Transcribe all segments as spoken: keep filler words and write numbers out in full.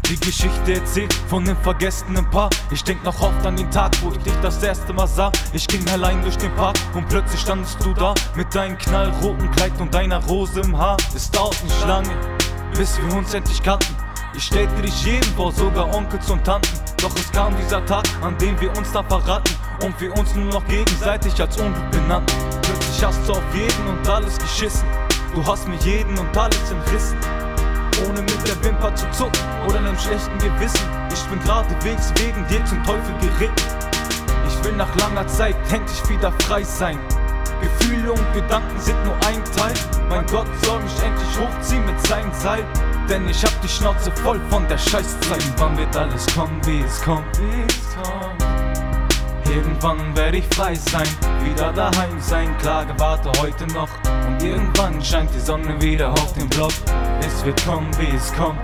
Die Geschichte erzählt von dem vergessenen Paar. Ich denk noch oft an den Tag, wo ich dich das erste Mal sah. Ich ging allein durch den Park und plötzlich standest du da mit deinem knallroten Kleid und deiner Rose im Haar. Es dauert nicht lange, bis wir uns endlich kannten. Ich stellte dich jedem vor, sogar Onkels und Tanten. Doch es kam dieser Tag, an dem wir uns da verraten und wir uns nur noch gegenseitig als Unglück benannten. Plötzlich hast du auf jeden und alles geschissen. Du hast mir jeden und alles entrissen, ohne mit der Wimper zu zucken oder einem schlechten Gewissen. Ich bin geradewegs wegen dir zum Teufel geritten. Ich will nach langer Zeit endlich wieder frei sein. Gefühle und Gedanken sind nur ein Teil. Mein Gott soll mich endlich hochziehen mit seinem Seil, denn ich hab die Schnauze voll von der Scheißzeit. Irgendwann wird alles kommen, wie es kommt, wie es kommt. Irgendwann werde ich frei sein, wieder daheim sein. Klage, warte heute noch und irgendwann scheint die Sonne wieder auf den Block. Es wird kommen, wie es kommt.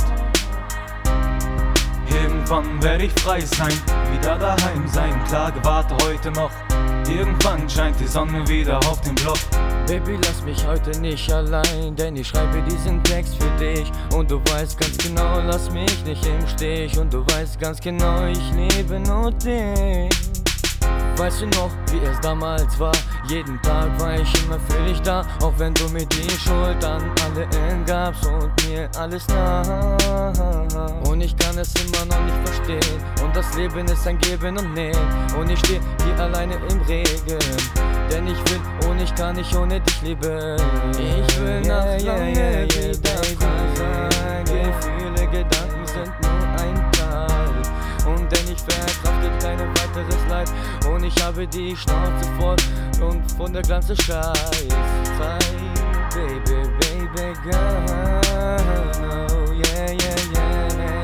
Irgendwann werde ich frei sein, wieder daheim sein. Klage, warte heute noch. Irgendwann scheint die Sonne wieder auf den Block. Baby, lass mich heute nicht allein, denn ich schreibe diesen Text für dich. Und du weißt ganz genau, lass mich nicht im Stich. Und du weißt ganz genau, ich liebe nur dich. Weißt du noch, wie es damals war? Jeden Tag war ich immer für dich da, auch wenn du mir die Schuld an alle Enden gabst und mir alles nahm. Und ich kann es immer noch nicht verstehen, und das Leben ist ein Geben und Nehmen. Und ich steh hier alleine im Regen, denn ich will und ich kann nicht ohne dich leben. Ich will nach yeah, lange yeah, yeah, wieder frei sein. Gefühle, Gedanken sind nur ein Teil, und denn ich verkrafte kein weiteres Leid. Und ich habe die Schnauze voll und von der ganzen Scheißzeit. Baby, baby girl, oh yeah, yeah, yeah.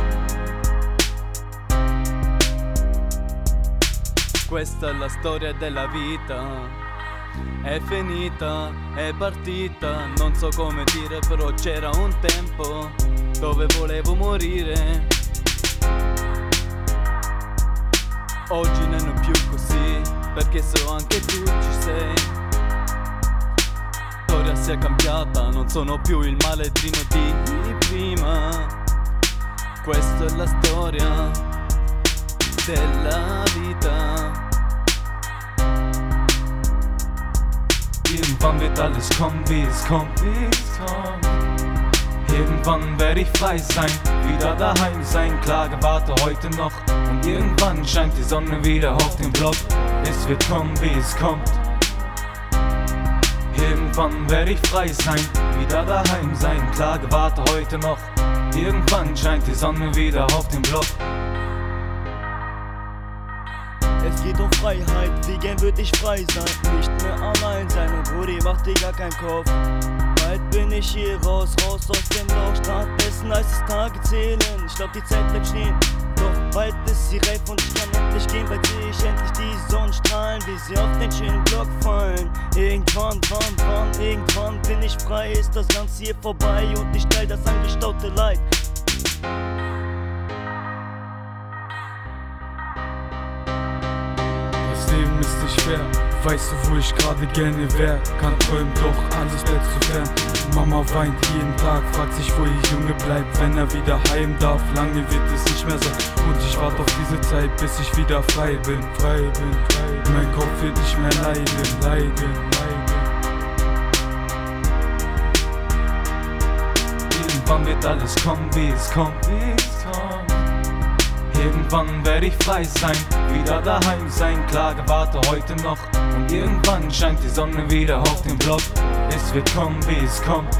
Questa è la storia della vita. È finita, è partita. Non so come dire, però c'era un tempo dove volevo morire. Oggi non è più così, perché so anche tu ci sei. La storia si è cambiata, non sono più il maledrino di prima. Questa è la storia della vita. Irgendwann wird alles kommen, wie es kommt, wie es kommt. Irgendwann werde ich frei sein, wieder daheim sein. Klage, warte heute noch und irgendwann scheint die Sonne wieder auf den Block. Es wird kommen, wie es kommt. Irgendwann werde ich frei sein, wieder daheim sein. Klage, warte heute noch. Irgendwann scheint die Sonne wieder auf den Block. Es geht um Freiheit, wie gern würd ich frei sein. Nicht mehr allein sein und Brudi, mach dir gar keinen Kopf. Bald bin ich hier raus, raus aus dem Loch. Stattdessen heißt es Tage zählen, ich glaub die Zeit bleibt stehen. Doch bald ist sie reif und ich kann endlich gehen. Bald seh ich endlich die Sonnenstrahlen, wie sie auf den schönen Block fallen. Irgendwann, wann, wann, irgendwann bin ich frei. Ist das Ganze hier vorbei und ich teil das angestaute Leid. Das Leben ist nicht fair, weißt du, wo ich gerade gerne wär. Kann träumen, doch alles bleibt zu fern. Mama weint jeden Tag, fragt sich, wo ihr Junge bleibt, wenn er wieder heim darf. Lange wird es nicht mehr sein und ich warte auf diese Zeit, bis ich wieder frei bin. Frei bin, frei. Mein Kopf wird nicht mehr leiden, leiden, leiden. Irgendwann wird alles kommen, wie es kommt, wie es kommt. Irgendwann werde ich frei sein, wieder daheim sein. Klage, warte heute noch und irgendwann scheint die Sonne wieder auf den Block. Es wird kommen, wie es kommt.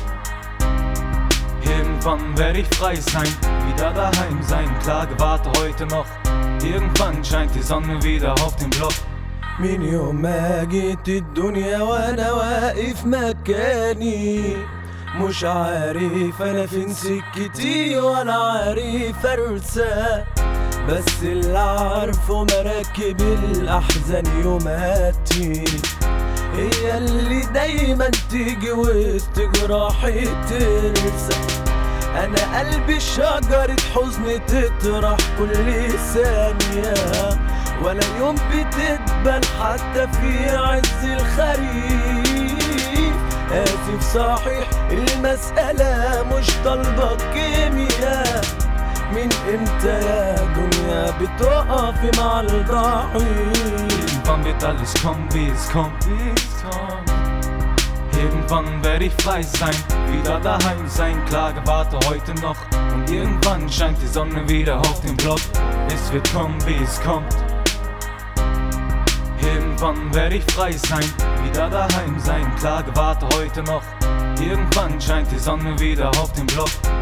Irgendwann werde ich frei sein, wieder daheim sein. Klage, warte heute noch. Irgendwann scheint die Sonne wieder auf den Block. من يوم ما جيت الدنيا وانا واقف مكاني، مش عارف انا فين سكتي ولا عارف ارسى. بس اللي عارفه مراكب الاحزان يوماتي هي اللي دايما تيجي وسط جراحي ترسى. انا قلبي شجرة حزن تطرح كل ثانية، ولا يوم بتدبل حتى في عز الخريف. آسف صحيح المسألة مش طالبة كيمياء، من امتى يا دنيا بتقفي مع الضحية؟ Irgendwann wird alles kommen, wie es kommt, wie es kommt. Irgendwann werde ich frei sein, wieder daheim sein. Klage warte heute noch und irgendwann scheint die Sonne wieder auf den Block. Es wird kommen, wie es kommt. Irgendwann werde ich frei sein, wieder daheim sein. Klage warte heute noch, irgendwann scheint die Sonne wieder auf den Block.